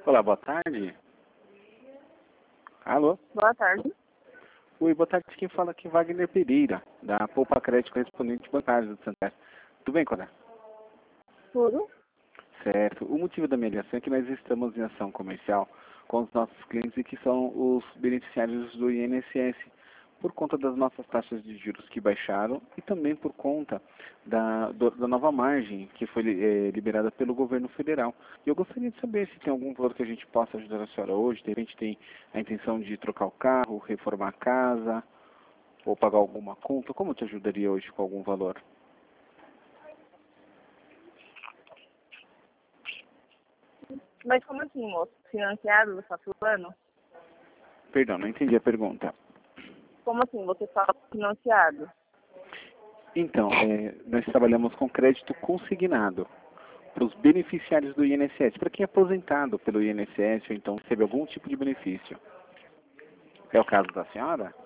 Olá, boa tarde. Alô? Boa tarde. Oi, boa tarde. Quem fala aqui é Wagner Pereira, da Poupa Crédito Correspondente Bancário do Santander. Tudo bem, Cora? Tudo? Certo. O motivo da minha ligação é que nós estamos em ação comercial com os nossos clientes e que são os beneficiários do INSS, por conta das nossas taxas de juros que baixaram e também por conta da nova margem que foi liberada pelo governo federal. E eu gostaria de saber se tem algum valor que a gente possa ajudar a senhora hoje. De repente tem a intenção de trocar o carro, reformar a casa ou pagar alguma conta. Como eu te ajudaria hoje com algum valor? Mas como assim, moço? Financiado você está falando? Perdão, não entendi a pergunta. Como assim você fala financiado? Então, nós trabalhamos com crédito consignado para os beneficiários do INSS, para quem é aposentado pelo INSS ou então recebe algum tipo de benefício. É o caso da senhora?